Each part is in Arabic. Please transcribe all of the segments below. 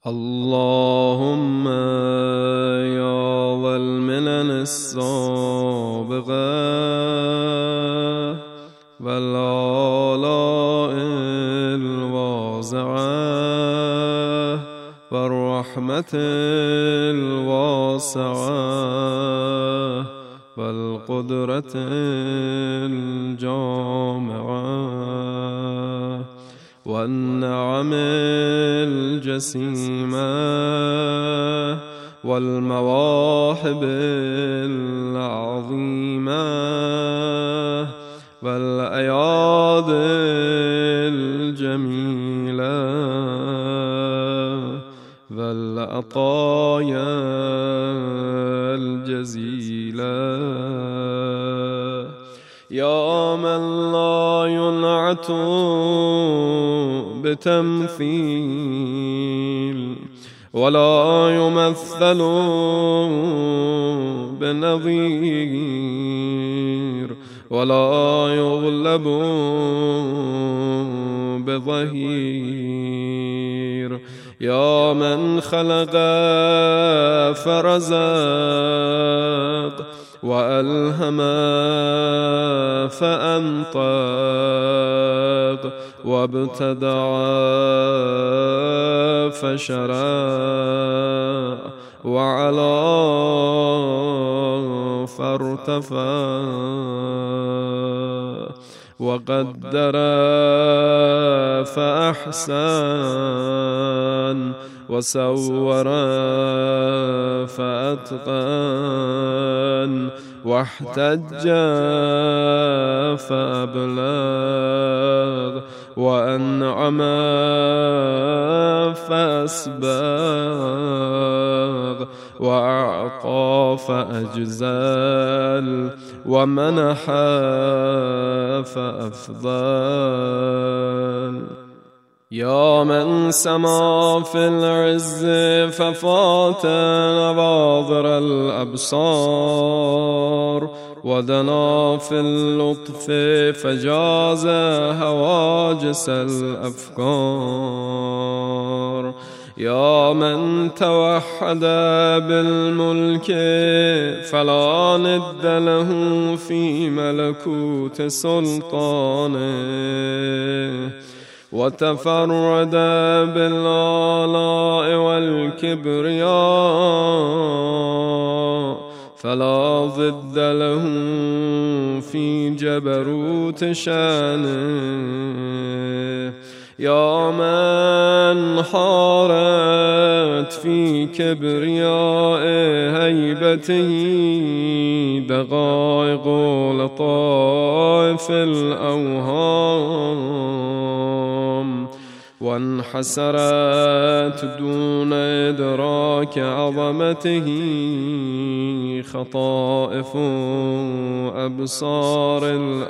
اللهم يا ذا المنن السابقة والآلاء الواسعة والرحمة الواسعة والقدرة الجامعة والنعم الجسيمة والمواهب العظيمة والأيادي الجميلة والعطايا الجزيلة يا من لا ينعت بتمثيل ولا يمثل بنظير ولا يغلب بظهير يا من خلق فرزق وألهم فأنطق وابتدع فشرع وعلى فارتفع وقدر فأحسن وسور فأتقن واحتج فأبلغ وأنعم فأسبغ وأعطى فأجزل ومنح فأفضل يا من سما في العز ففات نواظر الأبصار ودنا في اللطف فجاز هواجس الأفكار يا من توحد بالملك فلا ند له في ملكوت سلطانه وتفرد بالآلاء والكبرياء فلا ضد له في جبروت شانه يا من حارت في كبرياء هيبته دقائق لطائف الأوهام وانحسرت دون إدراك عظمته خطائف أبصار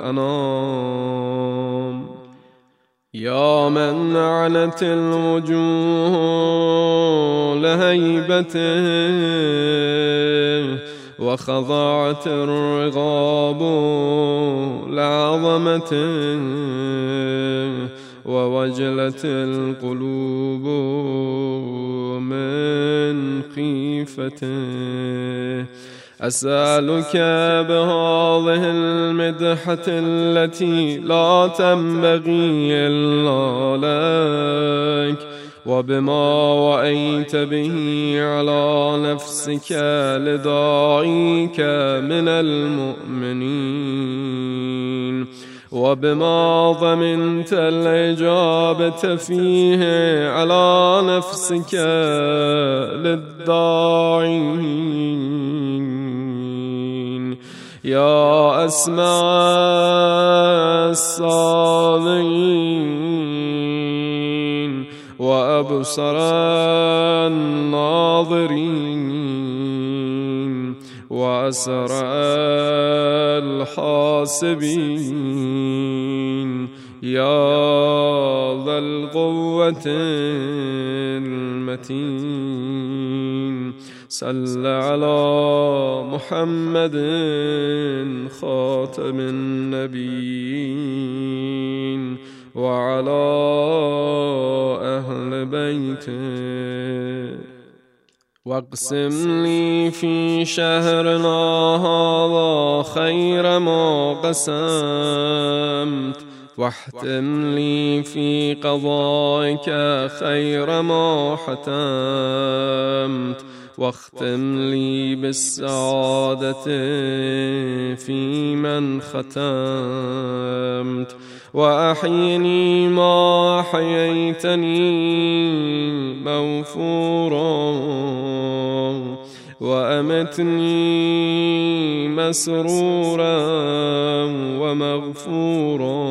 الأنام يا من عنت الوجوه لهيبته وخضعت الرغاب لعظمته ووجلت القلوب من خيفته أسألك بهذه المدحة التي لا تنبغي إلا لك وبما وأيت به على نفسك لداعيك من المؤمنين وبما ضمنت الإجابة فيه على نفسك للداعين يا أسمع السامعين وأبصر الناظرين وأسرع الحاسبين يا ذا القوة المتين صل على محمد خاتم النبيين وعلى أهل بيته بيته. واقسم لي في شهرنا هذا خير ما قسمت، واحتم لي في قضائك خير ما حتمت، واختم لي بالسعادة في من ختمت، وأحيني ما أحييتني موفورا، وأمتني مسرورا ومغفورا،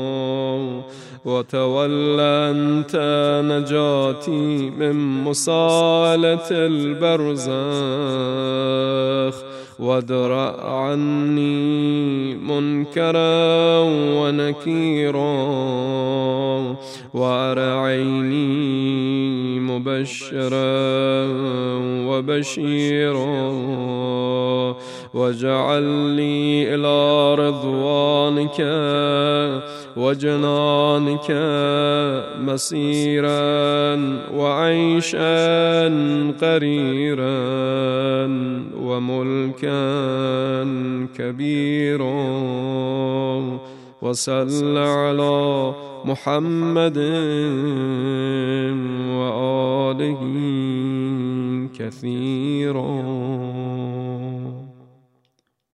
وتولى أنت نجاتي من مصالة البرزخ، وادرأ عني منكرا ونكيرا، وأرعيني مبشرا وبشيرا، واجعل لي إلى رضوانك وجنانك مسيرا، وعيشا قريرا، وملكا كبيرا. وصل على محمد وآله كثيرا.